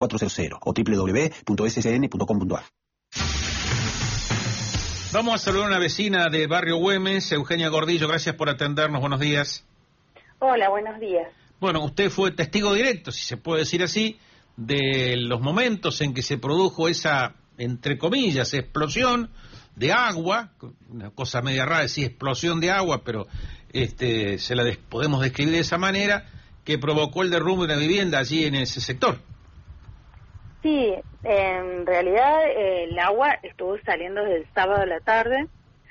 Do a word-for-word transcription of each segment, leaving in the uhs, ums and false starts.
cuatrocientos o doble u doble u doble u punto s s n punto com punto a r. Vamos a saludar a una vecina del barrio Güemes, Eugenia Gordillo. Gracias por atendernos. Buenos días. Hola, buenos días. Bueno, usted fue testigo directo, si se puede decir así, de los momentos en que se produjo esa, entre comillas, explosión de agua, una cosa media rara decir explosión de agua, pero este, se la des- podemos describir de esa manera, que provocó el derrumbe de una vivienda allí en ese sector. Sí, en realidad eh, el agua estuvo saliendo desde el sábado a la tarde.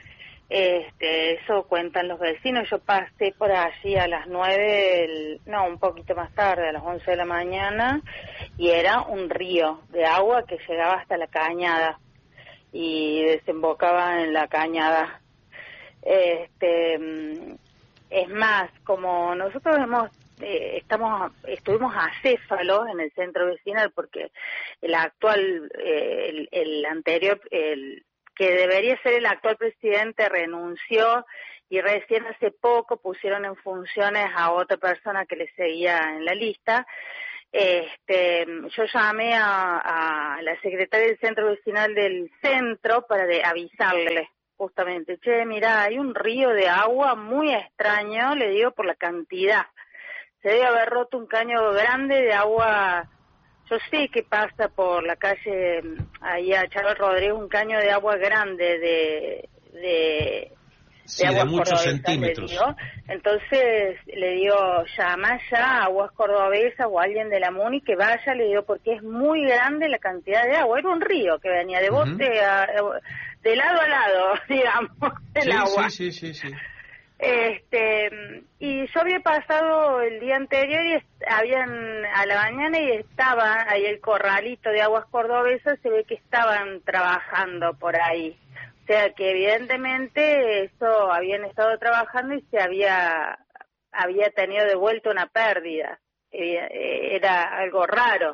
Este, eso cuentan los vecinos. Yo pasé por allí a las nueve, el, no, un poquito más tarde, a las once de la mañana, y era un río de agua que llegaba hasta la cañada y desembocaba en la cañada. Este, es más, como nosotros hemos eh, estamos estuvimos acéfalos en el centro vecinal porque el actual, eh, el, el anterior, el que debería ser el actual presidente renunció y recién hace poco pusieron en funciones a otra persona que le seguía en la lista. Este, yo llamé a, a la secretaria del centro vecinal del centro para de, avisarle justamente, che, mira, hay un río de agua muy extraño, le digo por la cantidad. Se debe haber roto un caño grande de agua. Yo sé que pasa por la calle, ahí a Chávez Rodríguez, un caño de agua grande de de, sí, de, de muchos centímetros. Le digo. Entonces le digo, llama ya a Aguas Cordobesas o a alguien de la MUNI que vaya, le digo, porque es muy grande la cantidad de agua. Era un río que venía de bote uh-huh. a, de lado a lado, digamos, el sí, agua. Sí, sí, sí, sí. Este, y yo había pasado el día anterior y habían a la mañana y estaba ahí el corralito de Aguas Cordobesas, se ve que estaban trabajando por ahí. O sea que evidentemente eso habían estado trabajando y se había había tenido de vuelta una pérdida. Era algo raro.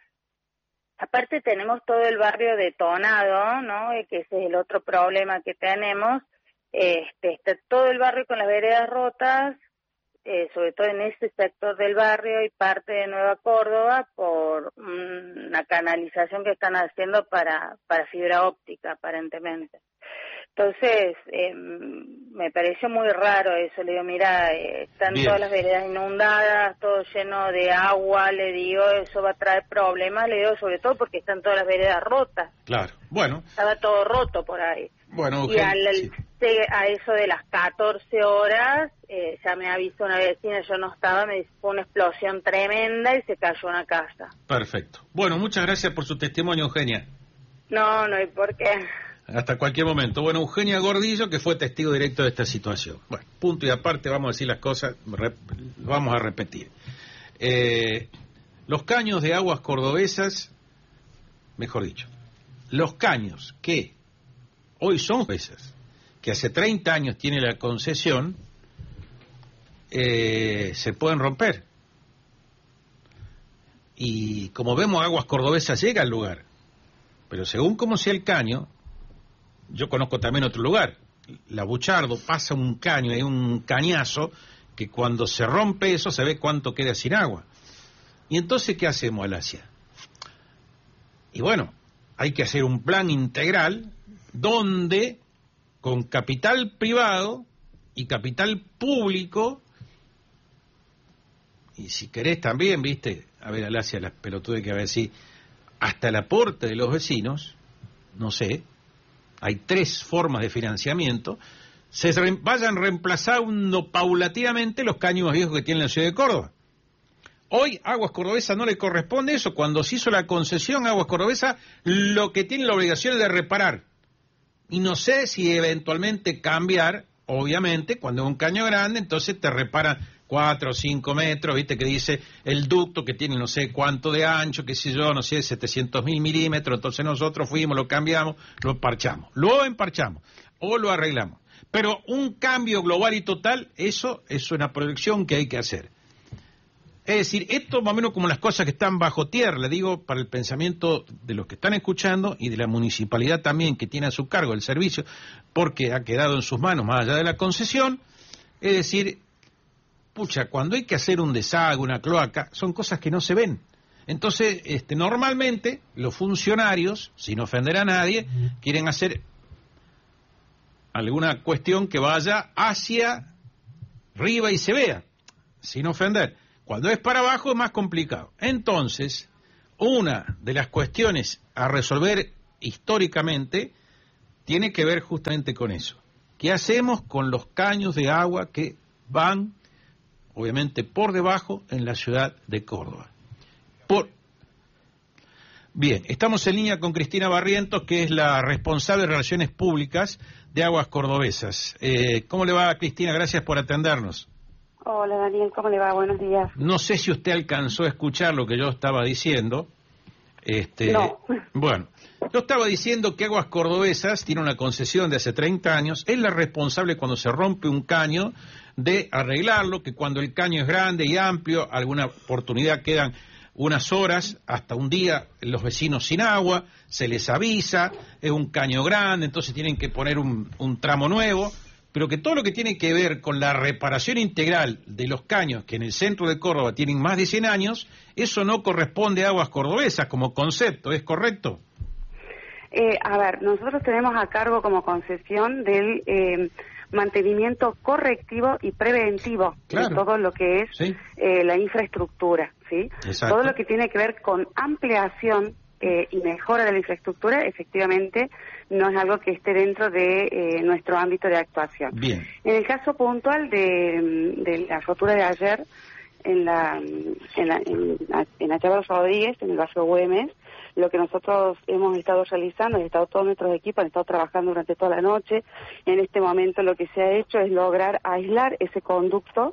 Aparte tenemos todo el barrio detonado, ¿no? Que ese es el otro problema que tenemos. Este, está todo el barrio con las veredas rotas, eh, sobre todo en ese sector del barrio y parte de Nueva Córdoba por una canalización que están haciendo para para fibra óptica, aparentemente. Entonces, eh, me pareció muy raro eso. Le digo, mira, eh, están Bien. todas las veredas inundadas, todo lleno de agua, le digo, eso va a traer problemas, le digo, sobre todo porque están todas las veredas rotas. Claro, bueno. Estaba todo roto por ahí. Bueno, y al, sí. a eso de las catorce horas, eh, ya me avisó una vecina, yo no estaba, me dijo, fue una explosión tremenda y se cayó una casa. Perfecto. Bueno, muchas gracias por su testimonio, Eugenia. No, no hay por qué. Hasta cualquier momento. Bueno, Eugenia Gordillo, que fue testigo directo de esta situación. Bueno, punto y aparte, vamos a decir las cosas, rep, vamos a repetir. Eh, los caños de Aguas Cordobesas, mejor dicho, los caños que hoy son pesas, que hace treinta años tiene la concesión, eh, se pueden romper. Y como vemos, Aguas Cordobesas llega al lugar. Pero según como sea el caño, yo conozco también otro lugar, la Buchardo, pasa un caño, hay un cañazo, que cuando se rompe eso se ve cuánto queda sin agua. Y entonces, ¿qué hacemos, Alasia? Y bueno, hay que hacer un plan integral donde con capital privado y capital público, y si querés también, viste, a ver, Alasia, las pelotudes que va a decir, hasta el aporte de los vecinos, no sé, hay tres formas de financiamiento, se re, vayan reemplazando paulatinamente los caños viejos que tiene la ciudad de Córdoba. Hoy Aguas Cordobesas no le corresponde eso. Cuando se hizo la concesión a Aguas Cordobesas, lo que tiene la obligación es de reparar. Y no sé si eventualmente cambiar, obviamente, cuando es un caño grande, entonces te reparan cuatro o cinco metros, viste que dice el ducto que tiene no sé cuánto de ancho, qué sé yo, no sé, setecientos mil milímetros, entonces nosotros fuimos, lo cambiamos, lo parchamos, lo emparchamos o lo arreglamos. Pero un cambio global y total, eso es una proyección que hay que hacer. Es decir, esto más o menos como las cosas que están bajo tierra, le digo, para el pensamiento de los que están escuchando y de la municipalidad también que tiene a su cargo el servicio, porque ha quedado en sus manos más allá de la concesión, es decir, pucha, cuando hay que hacer un desagüe, una cloaca, son cosas que no se ven. Es Entonces, este, normalmente los funcionarios, sin ofender a nadie, quieren hacer alguna cuestión que vaya hacia arriba y se vea, sin ofender. Cuando es para abajo es más complicado. Entonces, una de las cuestiones a resolver históricamente tiene que ver justamente con eso. ¿Qué hacemos con los caños de agua que van, obviamente, por debajo en la ciudad de Córdoba? Por... Bien, estamos en línea con Cristina Barrientos, que es la responsable de Relaciones Públicas de Aguas Cordobesas. Eh, ¿Cómo le va, Cristina? Gracias por atendernos. Hola, Daniel, ¿cómo le va? Buenos días. No sé si usted alcanzó a escuchar lo que yo estaba diciendo. Este, no. Bueno, yo estaba diciendo que Aguas Cordobesas tiene una concesión de hace treinta años, es la responsable cuando se rompe un caño de arreglarlo, que cuando el caño es grande y amplio, alguna oportunidad quedan unas horas, hasta un día, los vecinos sin agua, se les avisa, es un caño grande, entonces tienen que poner un, un tramo nuevo, pero que todo lo que tiene que ver con la reparación integral de los caños, que en el centro de Córdoba tienen más de cien años, eso no corresponde a Aguas Cordobesas como concepto, ¿es correcto? Eh, a ver, nosotros tenemos a cargo como concesión del eh, mantenimiento correctivo y preventivo claro. de todo lo que es ¿Sí? eh, la infraestructura, ¿sí? Exacto. Todo lo que tiene que ver con ampliación eh, y mejora de la infraestructura, efectivamente, no es algo que esté dentro de eh, nuestro ámbito de actuación. Bien. En el caso puntual de, de la rotura de ayer en la en la, en, en Achával Rodríguez, en el barrio Güemes, lo que nosotros hemos estado realizando, han estado todos nuestros equipos, han estado trabajando durante toda la noche. En este momento lo que se ha hecho es lograr aislar ese conducto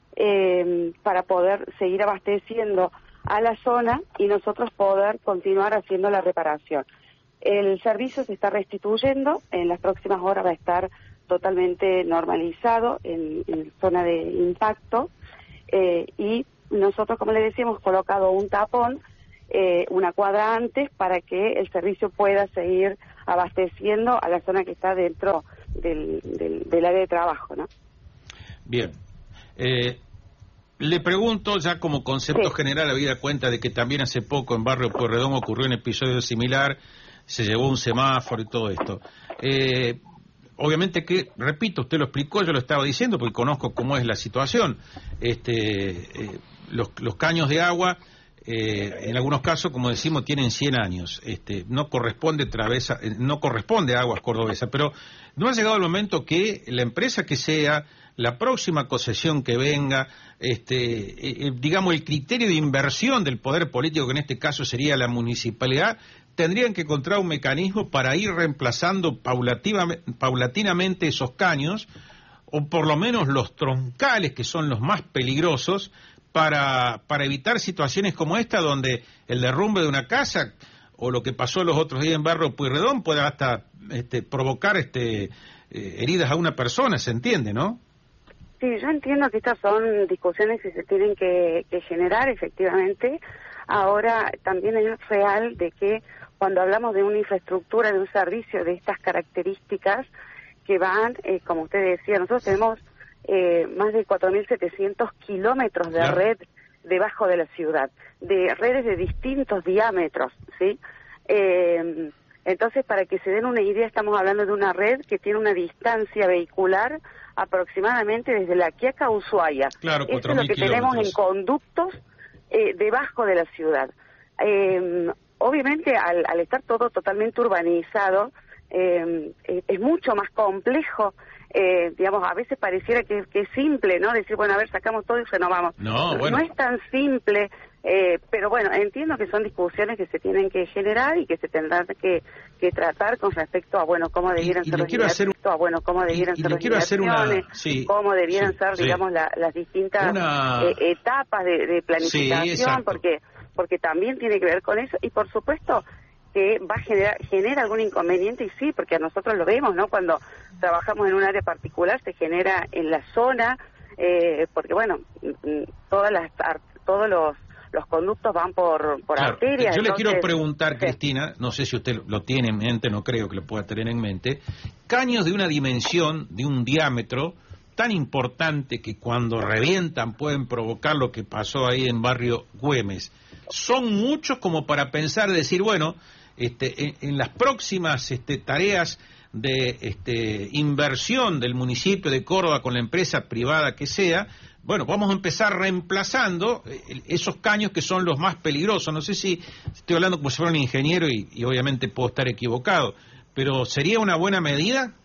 eh, para poder seguir abasteciendo a la zona y nosotros poder continuar haciendo la reparación. El servicio se está restituyendo, en las próximas horas va a estar totalmente normalizado en, en zona de impacto eh, y nosotros, como le decía, hemos colocado un tapón eh, una cuadra antes para que el servicio pueda seguir abasteciendo a la zona que está dentro del, del, del área de trabajo, ¿no? Bien. Eh, le pregunto, ya como concepto sí. general, habida cuenta de que también hace poco en Barrio Pueyrredón ocurrió un episodio similar, se llevó un semáforo y todo esto. Eh, obviamente que, repito, usted lo explicó, yo lo estaba diciendo porque conozco cómo es la situación. Este, eh, los, los caños de agua, eh, en algunos casos, como decimos, tienen cien años. Este, no corresponde travesa, no corresponde a Aguas Cordobesas, pero no ha llegado el momento que la empresa que sea, la próxima concesión que venga, este, eh, digamos, el criterio de inversión del poder político, que en este caso sería la municipalidad, tendrían que encontrar un mecanismo para ir reemplazando paulatinamente esos caños, o por lo menos los troncales, que son los más peligrosos, para, para evitar situaciones como esta, donde el derrumbe de una casa, o lo que pasó los otros días en Barrio Pueyrredón, pueda hasta este, provocar este, eh, heridas a una persona, ¿se entiende, no? Sí, yo entiendo que estas son discusiones que se tienen que, que generar, efectivamente. Ahora también es real de que cuando hablamos de una infraestructura, de un servicio de estas características que van, eh, como usted decía, nosotros tenemos eh, más de cuatro mil setecientos kilómetros de claro. red debajo de la ciudad, de redes de distintos diámetros, ¿sí? Eh, entonces, para que se den una idea, estamos hablando de una red que tiene una distancia vehicular aproximadamente desde La Quiaca a Ushuaia. Claro, Eso es lo que tenemos en conductos eh, debajo de la ciudad. Eh, obviamente, al, al estar todo totalmente urbanizado, eh, es, es mucho más complejo. Eh, digamos, a veces pareciera que, que es simple, ¿no? Decir, bueno, a ver, sacamos todo y renovamos. No, bueno. No es tan simple, eh, pero bueno, entiendo que son discusiones que se tienen que generar y que se tendrán que, que tratar con respecto a, bueno, cómo debieran y, y ser los quiero hacer un... a, bueno, cómo debieran y, y ser le las quiero hacer una... sí, cómo debieran sí, ser, sí. digamos, la, las distintas una... eh, etapas de, de planificación, sí, porque porque también tiene que ver con eso, y por supuesto que va a generar genera algún inconveniente, y sí, porque a nosotros lo vemos, ¿no? Cuando trabajamos en un área particular se genera en la zona, eh, porque bueno, todas las todos los los conductos van por por claro. arterias. Yo le entonces, quiero preguntar, sí. Cristina, no sé si usted lo tiene en mente, no creo que lo pueda tener en mente, caños de una dimensión, de un diámetro tan importante que cuando revientan pueden provocar lo que pasó ahí en Barrio Güemes. son muchos como para pensar, decir, bueno, este, en, en las próximas este, tareas de este, inversión del municipio de Córdoba con la empresa privada que sea, bueno, vamos a empezar reemplazando esos caños que son los más peligrosos. No sé si estoy hablando como si fuera un ingeniero y, y obviamente puedo estar equivocado, pero ¿sería una buena medida?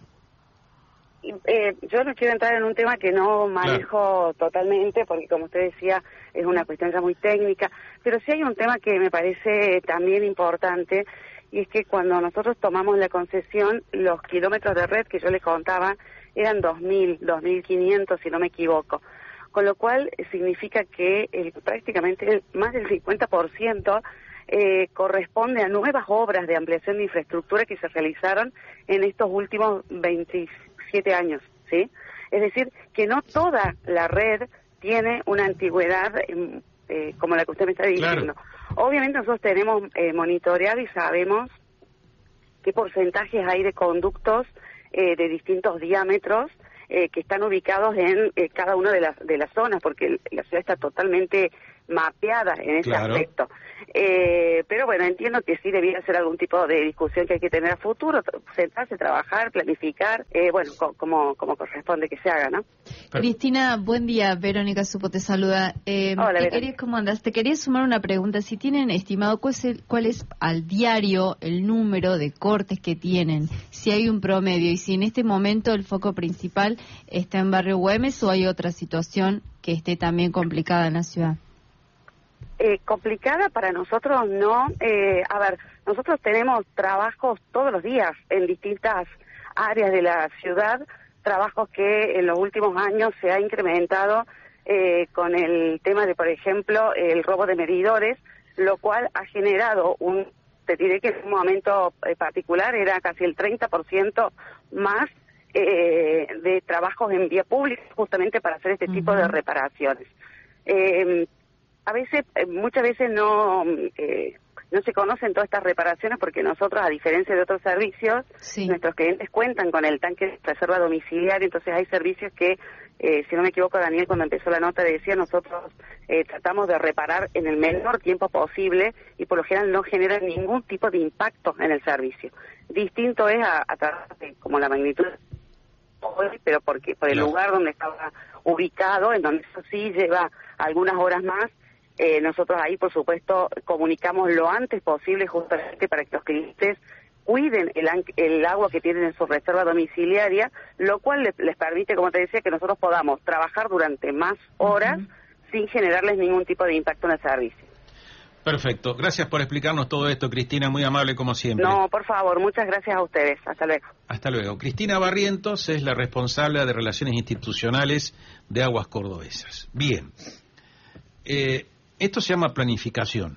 Eh, yo no quiero entrar en un tema que no manejo claro. totalmente, porque como usted decía, es una cuestión ya muy técnica, pero sí hay un tema que me parece también importante, y es que cuando nosotros tomamos la concesión, los kilómetros de red que yo les contaba eran dos mil, dos mil quinientos, si no me equivoco, con lo cual significa que el, prácticamente el, más del cincuenta por ciento eh, corresponde a nuevas obras de ampliación de infraestructura que se realizaron en estos últimos veintisiete años, ¿sí? Es decir, que no toda la red tiene una antigüedad eh, eh, como la que usted me está diciendo. Claro. Obviamente nosotros tenemos eh, monitoreado y sabemos qué porcentajes hay de conductos eh, de distintos diámetros eh, que están ubicados en eh, cada una de las de las zonas, porque la ciudad está totalmente mapeada en ese claro. aspecto. Eh, pero bueno, entiendo que sí debiera ser algún tipo de discusión que hay que tener a futuro, sentarse, trabajar, planificar, eh, bueno, co como, como corresponde que se haga, ¿no? Cristina, buen día. Verónica Supo te saluda. Eh, Hola, te quería, ¿cómo andas? Te quería sumar una pregunta. Si tienen estimado cuál es, el, cuál es al diario el número de cortes que tienen, si hay un promedio y si en este momento el foco principal está en Barrio Güemes o hay otra situación que esté también complicada en la ciudad. Eh, complicada para nosotros no. Eh, a ver, nosotros tenemos trabajos todos los días en distintas áreas de la ciudad, trabajos que en los últimos años se ha incrementado eh, con el tema de, por ejemplo, el robo de medidores, lo cual ha generado un, te diré que en un momento eh, particular era casi el treinta por ciento más eh, de trabajos en vía pública justamente para hacer este uh-huh. tipo de reparaciones. Eh, A veces, muchas veces no eh, no se conocen todas estas reparaciones porque nosotros, a diferencia de otros servicios, sí. nuestros clientes cuentan con el tanque de reserva domiciliaria, entonces hay servicios que, eh, si no me equivoco, Daniel, cuando empezó la nota decía, nosotros eh, tratamos de reparar en el menor tiempo posible y por lo general no generan ningún tipo de impacto en el servicio. Distinto es a, a través de como la magnitud, pero porque por el claro. lugar donde estaba ubicado, en donde eso sí lleva algunas horas más. Eh, nosotros ahí, por supuesto, comunicamos lo antes posible justamente para que los clientes cuiden el, el agua que tienen en su reserva domiciliaria, lo cual les, les permite, como te decía, que nosotros podamos trabajar durante más horas uh-huh. sin generarles ningún tipo de impacto en el servicio. Perfecto. Gracias por explicarnos todo esto, Cristina, muy amable como siempre. No, por favor, muchas gracias a ustedes. Hasta luego. Hasta luego. Cristina Barrientos es la responsable de Relaciones Institucionales de Aguas Cordobesas. Bien. Eh... Esto se llama planificación.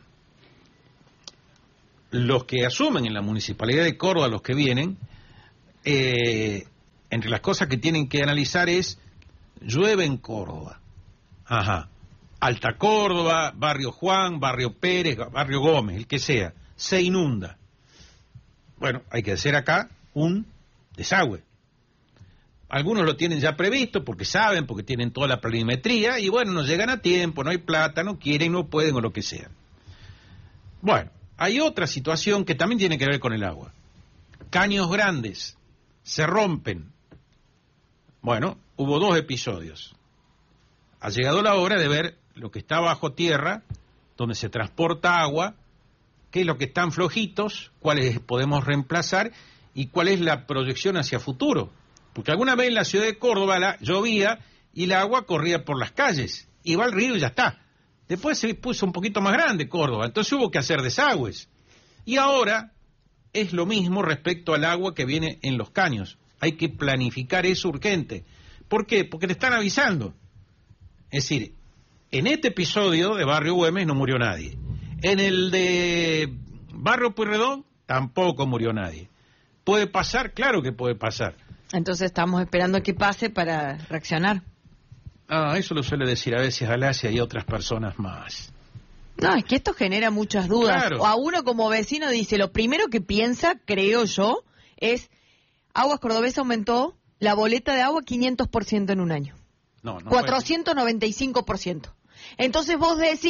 Los que asumen en la Municipalidad de Córdoba, los que vienen, eh, entre las cosas que tienen que analizar es, llueve en Córdoba. Ajá. Alta Córdoba, Barrio Juan, Barrio Pérez, Barrio Gómez, el que sea, se inunda. Bueno, hay que hacer acá un desagüe. Algunos lo tienen ya previsto porque saben, porque tienen toda la planimetría y bueno, no llegan a tiempo, no hay plata, no quieren, no pueden o lo que sea. Bueno, hay otra situación que también tiene que ver con el agua. Caños grandes se rompen. Bueno, hubo dos episodios. Ha llegado la hora de ver lo que está bajo tierra, donde se transporta agua, qué es lo que están flojitos, cuáles podemos reemplazar y cuál es la proyección hacia futuro. Porque alguna vez en la ciudad de Córdoba la, llovía y el agua corría por las calles, iba al río y ya está. Después se puso un poquito más grande Córdoba, entonces hubo que hacer desagües. Y ahora es lo mismo respecto al agua que viene en los caños. Hay que planificar eso urgente. ¿Por qué? Porque le están avisando. Es decir, en este episodio de Barrio Güemes no murió nadie. En el de Barrio Pueyrredón tampoco murió nadie. ¿Puede pasar? Claro que puede pasar. Entonces estamos esperando a que pase para reaccionar. Ah, eso lo suele decir a veces Alasia y otras personas más. No, es que esto genera muchas dudas. Claro. O a uno como vecino dice, lo primero que piensa, creo yo, es Aguas Cordobesa aumentó la boleta de agua quinientos por ciento en un año. No, no. cuatrocientos noventa y cinco por ciento. Entonces vos decís,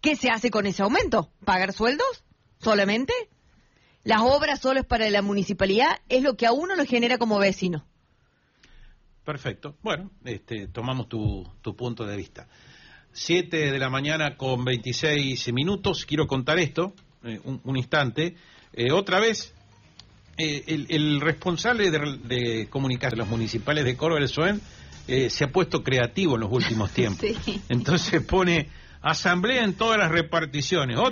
¿Qué se hace con ese aumento? ¿Pagar sueldos solamente? ¿Las obras solo es para la municipalidad? Es lo que a uno lo genera como vecino. Perfecto. Bueno, este, tomamos tu, tu punto de vista. Siete de la mañana con veintiséis minutos. Quiero contar esto, eh, un, un instante. Eh, otra vez, eh, el, el responsable de, de comunicación de los municipales de Córdoba, el S O E N, eh, se ha puesto creativo en los últimos tiempos. Sí. Entonces pone asamblea en todas las reparticiones.